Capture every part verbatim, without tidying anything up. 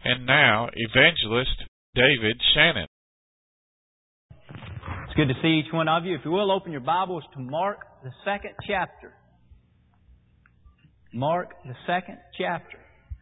And now, Evangelist David Shannon. It's good to see each one of you. If you will, open your Bibles to Mark, the second chapter. Mark, the second chapter.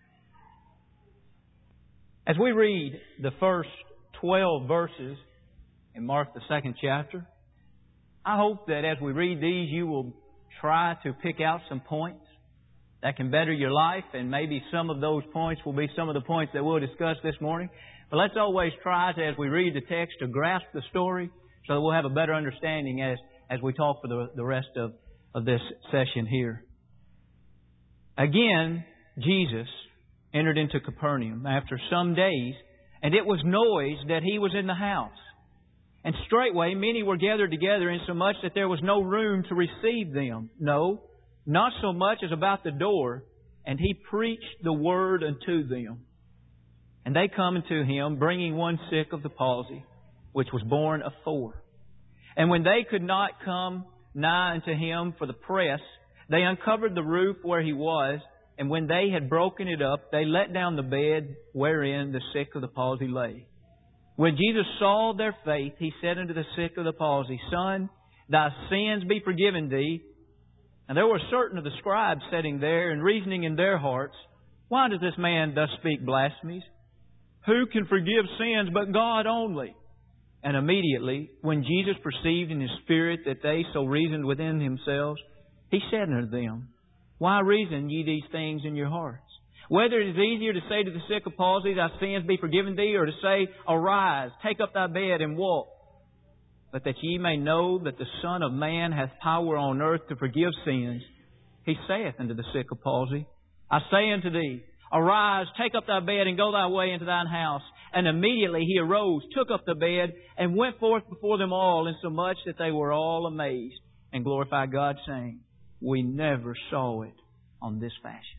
As we read the first twelve verses in Mark, the second chapter, I hope that as we read these, you will try to pick out some points that can better your life, and maybe some of those points will be some of the points that we'll discuss this morning. But let's always try to, as we read the text, to grasp the story so that we'll have a better understanding as, as we talk for the, the rest of, of this session here. Again, Jesus entered into Capernaum after some days, and it was noised that He was in the house. And straightway many were gathered together, insomuch that there was no room to receive them. No, not so much as about the door, and He preached the word unto them. And they come unto Him, bringing one sick of the palsy, which was borne of four. And when they could not come nigh unto Him for the press, they uncovered the roof where He was, and when they had broken it up, they let down the bed wherein the sick of the palsy lay. When Jesus saw their faith, He said unto the sick of the palsy, Son, thy sins be forgiven thee. And there were certain of the scribes sitting there and reasoning in their hearts, Why does this man thus speak blasphemies? Who can forgive sins but God only? And immediately, when Jesus perceived in His spirit that they so reasoned within themselves, He said unto them, Why reason ye these things in your hearts? Whether it is easier to say to the sick of palsy, Thy sins be forgiven thee, or to say, Arise, take up thy bed and walk. But that ye may know that the Son of Man hath power on earth to forgive sins, He saith unto the sick of palsy, I say unto thee, Arise, take up thy bed, and go thy way into thine house. And immediately he arose, took up the bed, and went forth before them all, insomuch that they were all amazed, and glorified God, saying, We never saw it on this fashion.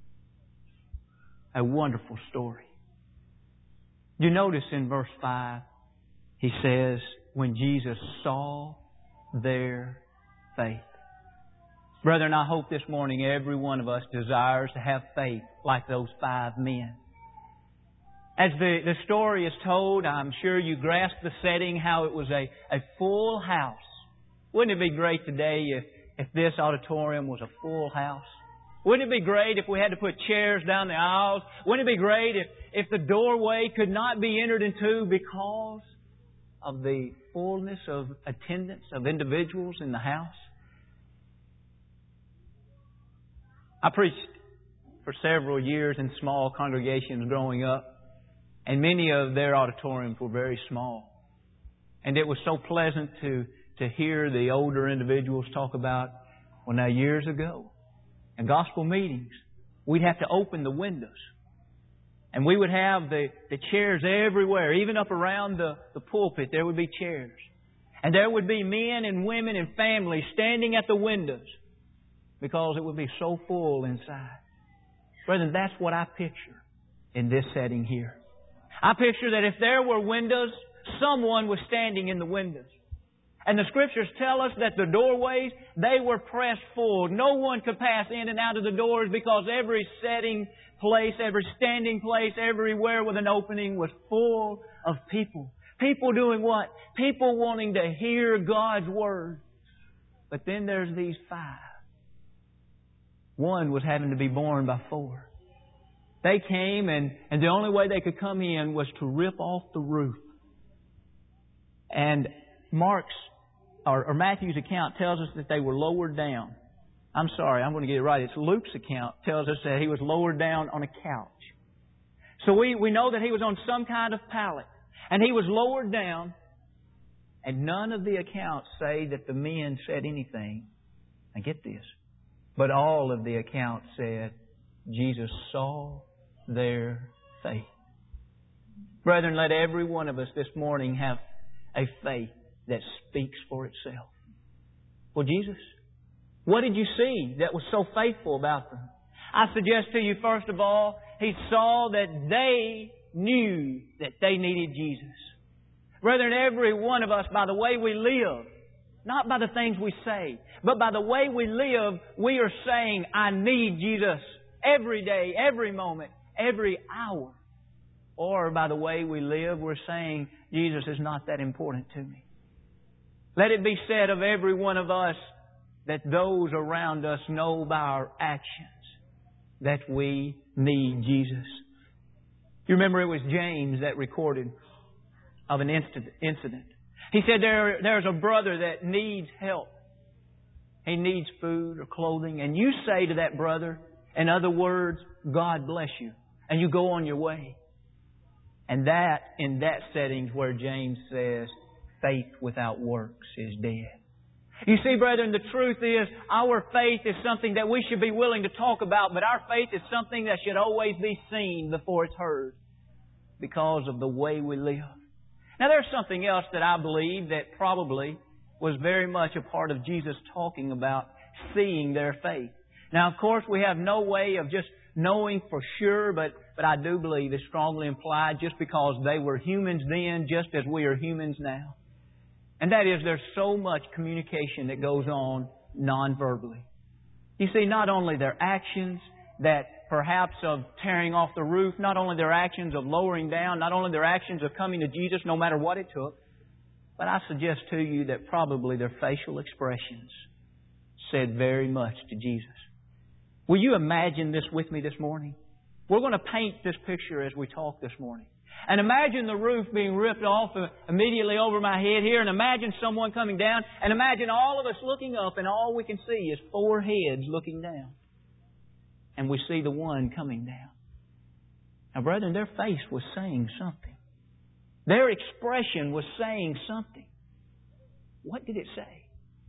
A wonderful story. You notice in verse five, he says, when Jesus saw their faith. Brethren, I hope this morning every one of us desires to have faith like those five men. As the, the story is told, I'm sure you grasp the setting, how it was a, a full house. Wouldn't it be great today if, if this auditorium was a full house? Wouldn't it be great if we had to put chairs down the aisles? Wouldn't it be great if, if the doorway could not be entered into because of the fullness of attendance of individuals in the house? I preached for several years in small congregations growing up, and many of their auditoriums were very small. And it was so pleasant to, to hear the older individuals talk about, well, now years ago, in gospel meetings, we'd have to open the windows. And we would have the, the chairs everywhere, even up around the, the pulpit, there would be chairs. And there would be men and women and families standing at the windows because it would be so full inside. Brethren, that's what I picture in this setting here. I picture that if there were windows, someone was standing in the windows. And the Scriptures tell us that the doorways, they were pressed full. No one could pass in and out of the doors because every setting place, every standing place, everywhere with an opening was full of people. People doing what? People wanting to hear God's Word. But then there's these five. One was having to be borne by four. They came and, and the only way they could come in was to rip off the roof. And Mark's or, or Matthew's account tells us that they were lowered down. I'm sorry, I'm going to get it right. It's Luke's account tells us that he was lowered down on a couch. So we, we know that he was on some kind of pallet. And he was lowered down. And none of the accounts say that the men said anything. Now get this. But all of the accounts said Jesus saw their faith. Brethren, let every one of us this morning have a faith that speaks for itself. Well, Jesus, what did you see that was so faithful about them? I suggest to you, first of all, He saw that they knew that they needed Jesus. Brethren, every one of us, by the way we live, not by the things we say, but by the way we live, we are saying, I need Jesus every day, every moment, every hour. or by the way we live, we're saying Jesus is not that important to me. Let it be said of every one of us that those around us know by our actions that we need Jesus. You remember it was James that recorded of an incident. He said there, there's a brother that needs help. He needs food or clothing. And you say to that brother, in other words, God bless you. And you go on your way. And that, in that setting, is where James says, faith without works is dead. You see, brethren, the truth is our faith is something that we should be willing to talk about, but our faith is something that should always be seen before it's heard because of the way we live. Now, there's something else that I believe that probably was very much a part of Jesus talking about seeing their faith. Now, of course, we have no way of just knowing for sure, but, but I do believe it's strongly implied just because they were humans then, just as we are humans now. And that is, there's so much communication that goes on non-verbally. You see, not only their actions that perhaps of tearing off the roof, not only their actions of lowering down, not only their actions of coming to Jesus no matter what it took, but I suggest to you that probably their facial expressions said very much to Jesus. Will you imagine this with me this morning? We're going to paint this picture as we talk this morning. And imagine the roof being ripped off immediately over my head here, and imagine someone coming down, and imagine all of us looking up, and all we can see is four heads looking down. And we see the one coming down. Now, brethren, their face was saying something. Their expression was saying something. What did it say?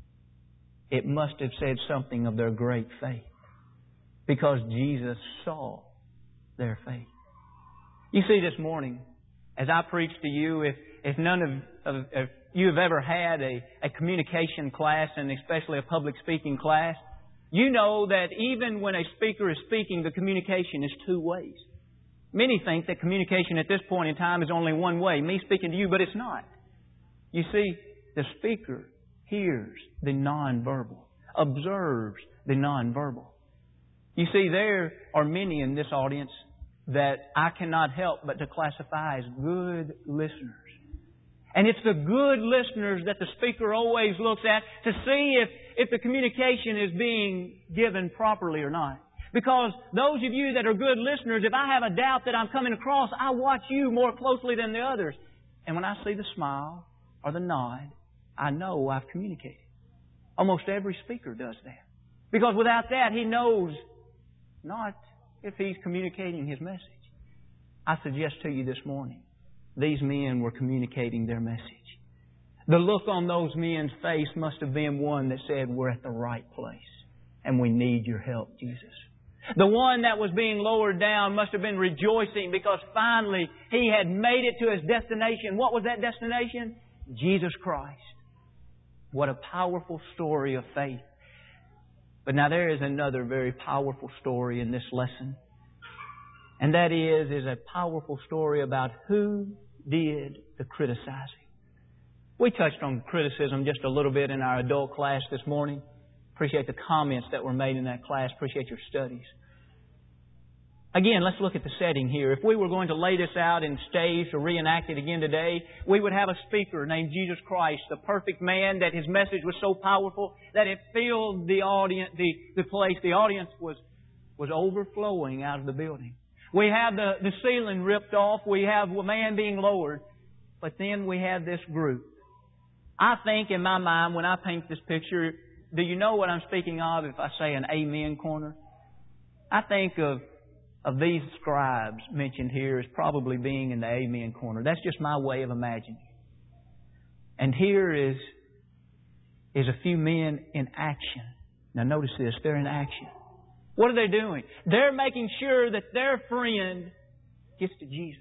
It must have said something of their great faith, because Jesus saw their faith. You see, this morning, as I preach to you, if, if none of, of if you have ever had a, a communication class, and especially a public speaking class, you know that even when a speaker is speaking, the communication is two ways. Many think that communication at this point in time is only one way, me speaking to you, but it's not. You see, the speaker hears the nonverbal, observes the nonverbal. You see, there are many in this audience that I cannot help but to classify as good listeners. And it's the good listeners that the speaker always looks at to see if, if the communication is being given properly or not. Because those of you that are good listeners, if I have a doubt that I'm coming across, I watch you more closely than the others. And when I see the smile or the nod, I know I've communicated. Almost every speaker does that. Because without that, he knows not if he's communicating his message. I suggest to you this morning, these men were communicating their message. The look on those men's face must have been one that said, we're at the right place and we need your help, Jesus. The one that was being lowered down must have been rejoicing because finally he had made it to his destination. What was that destination? Jesus Christ. What a powerful story of faith. But now there is another very powerful story in this lesson. And that is, is a powerful story about who did the criticizing. We touched on criticism just a little bit in our adult class this morning. Appreciate the comments that were made in that class. Appreciate your studies. Again, let's look at the setting here. If we were going to lay this out in stage or reenact it again today, we would have a speaker named Jesus Christ, the perfect man, that his message was so powerful that it filled the audience, the, the place. The audience was, was overflowing out of the building. We have the, the ceiling ripped off. We have a man being lowered. But then we have this group. I think in my mind, when I paint this picture, do you know what I'm speaking of if I say an amen corner? I think of of these scribes mentioned here as probably being in the amen corner. That's just my way of imagining it. And here is, is a few men in action. Now notice this, they're in action. What are they doing? They're making sure that their friend gets to Jesus.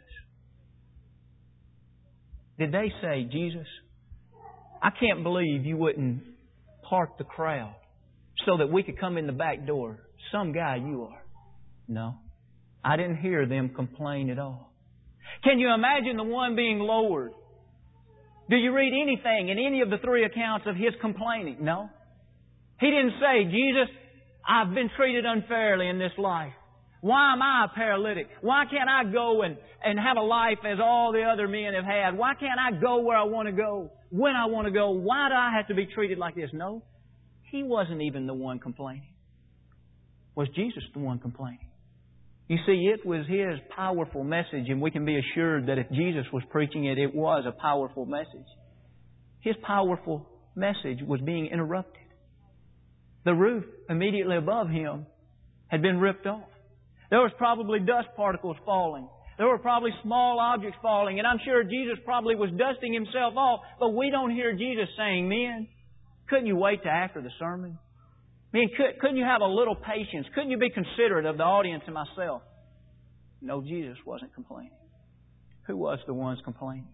Did they say, Jesus, I can't believe you wouldn't part the crowd so that we could come in the back door. Some guy you are. No. I didn't hear them complain at all. Can you imagine the one being lowered? Do you read anything in any of the three accounts of his complaining? No. He didn't say, Jesus, I've been treated unfairly in this life. Why am I a paralytic? Why can't I go and, and have a life as all the other men have had? Why can't I go where I want to go, when I want to go? Why do I have to be treated like this? No, He wasn't even the one complaining. Was Jesus the one complaining? You see, it was His powerful message, and we can be assured that if Jesus was preaching it, it was a powerful message. His powerful message was being interrupted. The roof immediately above Him had been ripped off. There was probably dust particles falling. There were probably small objects falling. And I'm sure Jesus probably was dusting Himself off. But we don't hear Jesus saying, men, couldn't you wait till after the sermon? Man, couldn't you have a little patience? Couldn't you be considerate of the audience and myself? No, Jesus wasn't complaining. Who was the ones complaining?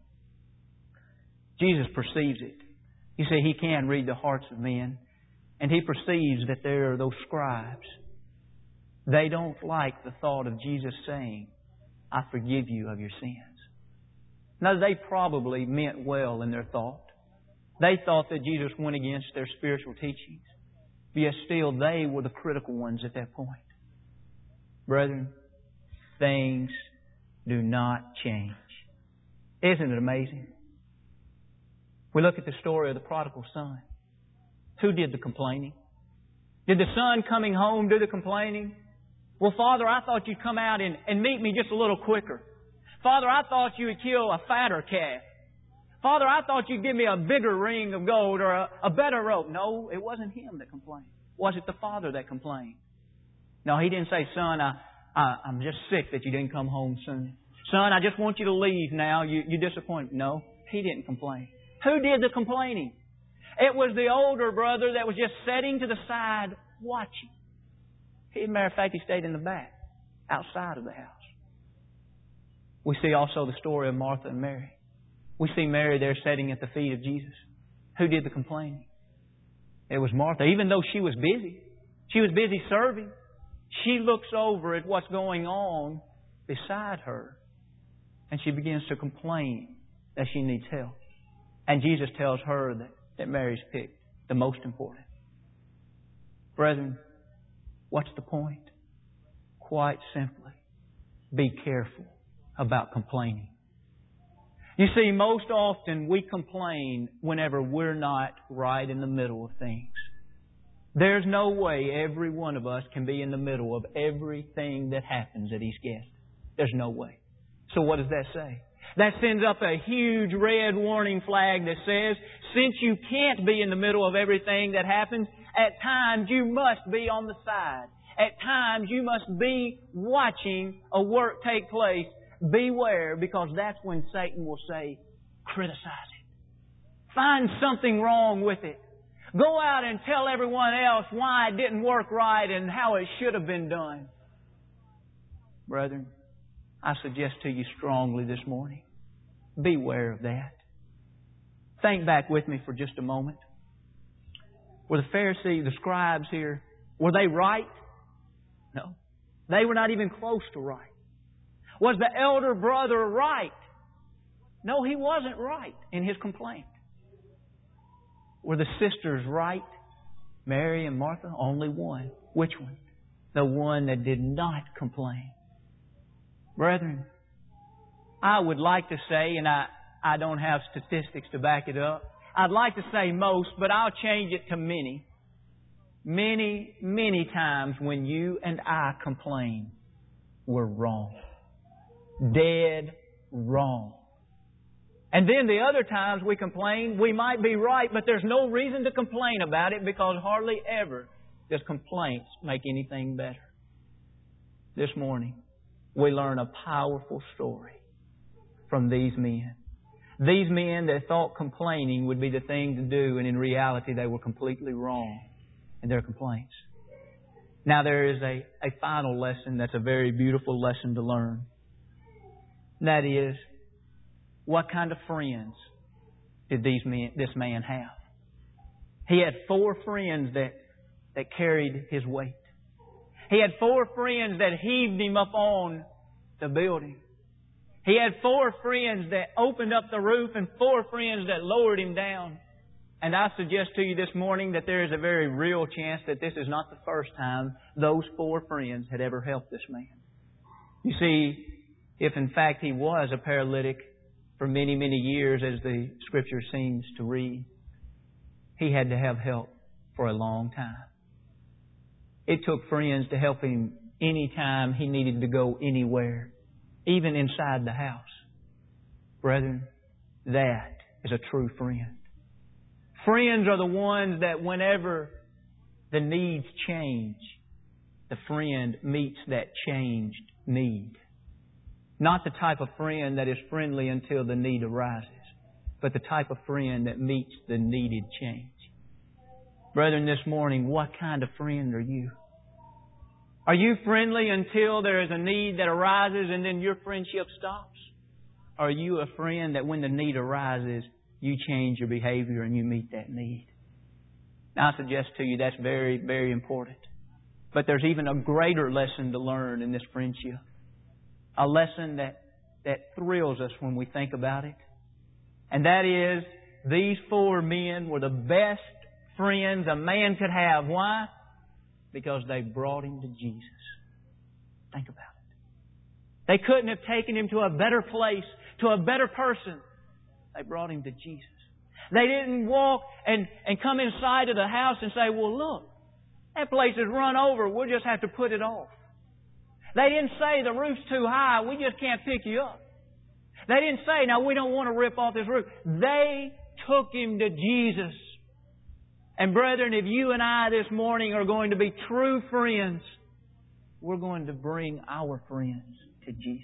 Jesus perceives it. You see, He can read the hearts of men. And He perceives that there are those scribes. They don't like the thought of Jesus saying, I forgive you of your sins. Now, they probably meant well in their thought. They thought that Jesus went against their spiritual teachings. But yet still, they were the critical ones at that point. Brethren, things do not change. Isn't it amazing? We look at the story of the prodigal son. Who did the complaining? Did the son coming home do the complaining? Well, Father, I thought you'd come out and, and meet me just a little quicker. Father, I thought you would kill a fatter calf. Father, I thought you'd give me a bigger ring of gold or a, a better rope. No, it wasn't him that complained. Was it the father that complained? No, he didn't say, Son, I, I, I'm just sick that you didn't come home soon. Son, I just want you to leave now. You, you're disappointed. No, he didn't complain. Who did the complaining? It was the older brother that was just sitting to the side watching. As a matter of fact, he stayed in the back, outside of the house. We see also the story of Martha and Mary. We see Mary there sitting at the feet of Jesus. Who did the complaining? It was Martha. Even though she was busy, she was busy serving, she looks over at what's going on beside her, and she begins to complain that she needs help. And Jesus tells her that, that Mary's picked the most important. Brethren, what's the point? Quite simply, be careful about complaining. You see, most often we complain whenever we're not right in the middle of things. There's no way every one of us can be in the middle of everything that happens at East Guest. There's no way. So what does that say? That sends up a huge red warning flag that says, since you can't be in the middle of everything that happens, at times you must be on the side. At times you must be watching a work take place. Beware, because that's when Satan will say, criticize it. Find something wrong with it. Go out and tell everyone else why it didn't work right and how it should have been done. Brethren, I suggest to you strongly this morning, beware of that. Think back with me for just a moment. Were the Pharisees, the scribes here, were they right? No. They were not even close to right. Was the elder brother right? No, he wasn't right in his complaint. Were the sisters right? Mary and Martha? Only one. Which one? The one that did not complain. Brethren, I would like to say, and I, I don't have statistics to back it up, I'd like to say most, but I'll change it to many. Many, many times when you and I complain, we're wrong. Dead wrong. And then the other times we complain, we might be right, but there's no reason to complain about it because hardly ever does complaints make anything better. This morning, we learn a powerful story from these men. These men that thought complaining would be the thing to do, and in reality they were completely wrong in their complaints. Now there is a, a final lesson that's a very beautiful lesson to learn. And that is, what kind of friends did these men, this man have? He had four friends that, that carried his weight. He had four friends that heaved him up on the building. He had four friends that opened up the roof and four friends that lowered him down. And I suggest to you this morning that there is a very real chance that this is not the first time those four friends had ever helped this man. You see, if in fact he was a paralytic for many, many years, as the Scripture seems to read, he had to have help for a long time. It took friends to help him any time he needed to go anywhere, even inside the house. Brethren, that is a true friend. Friends are the ones that whenever the needs change, the friend meets that changed need. Not the type of friend that is friendly until the need arises, but the type of friend that meets the needed change. Brethren, this morning, what kind of friend are you? Are you friendly until there is a need that arises and then your friendship stops? Or are you a friend that when the need arises, you change your behavior and you meet that need? Now, I suggest to you that's very, very important. But there's even a greater lesson to learn in this friendship. A lesson that, that thrills us when we think about it. And that is, these four men were the best friends a man could have. Why? Because they brought him to Jesus. Think about it. They couldn't have taken him to a better place, to a better person. They brought him to Jesus. They didn't walk and, and come inside of the house and say, well, look, that place is run over. We'll just have to put it off. They didn't say the roof's too high. We just can't pick you up. They didn't say, now we don't want to rip off this roof. They took him to Jesus. And brethren, if you and I this morning are going to be true friends, we're going to bring our friends to Jesus.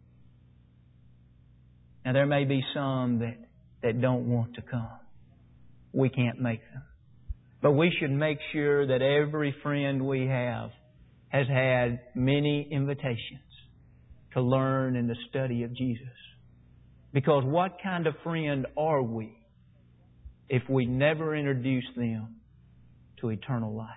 Now there may be some that, that don't want to come. We can't make them. But we should make sure that every friend we have has had many invitations to learn and to study of Jesus. Because what kind of friend are we if we never introduce them to eternal life?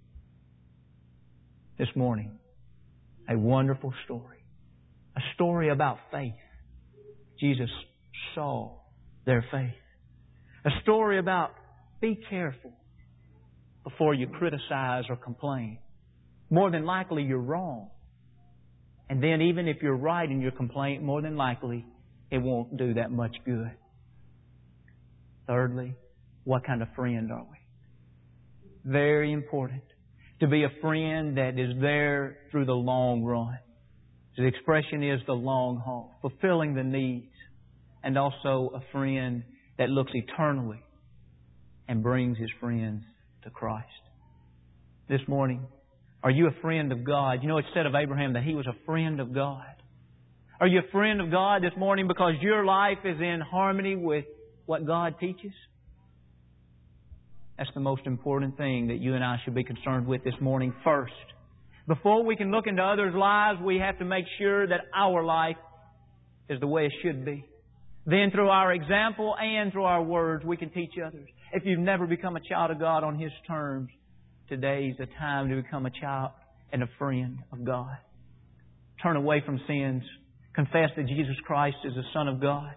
This morning, a wonderful story. A story about faith. Jesus saw their faith. A story about be careful before you criticize or complain. More than likely you're wrong. And then even if you're right in your complaint, more than likely it won't do that much good. Thirdly, what kind of friend are we? Very important. To be a friend that is there through the long run. The expression is the long haul. Fulfilling the needs. And also a friend that looks eternally and brings his friends to Christ. This morning, are you a friend of God? You know, it said of Abraham that he was a friend of God. Are you a friend of God this morning because your life is in harmony with what God teaches? That's the most important thing that you and I should be concerned with this morning first. Before we can look into others' lives, we have to make sure that our life is the way it should be. Then through our example and through our words, we can teach others. If you've never become a child of God on His terms, today is the time to become a child and a friend of God. Turn away from sins. Confess that Jesus Christ is the Son of God.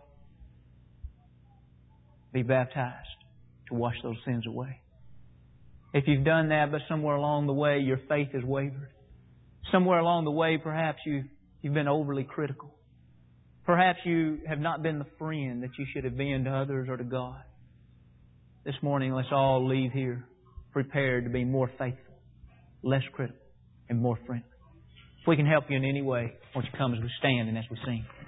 Be baptized to wash those sins away. If you've done that, but somewhere along the way your faith has wavered. Somewhere along the way perhaps you, you've been overly critical. Perhaps you have not been the friend that you should have been to others or to God. This morning, let's all leave here prepared to be more faithful, less critical, and more friendly. If we can help you in any way, won't you come as we stand and as we sing.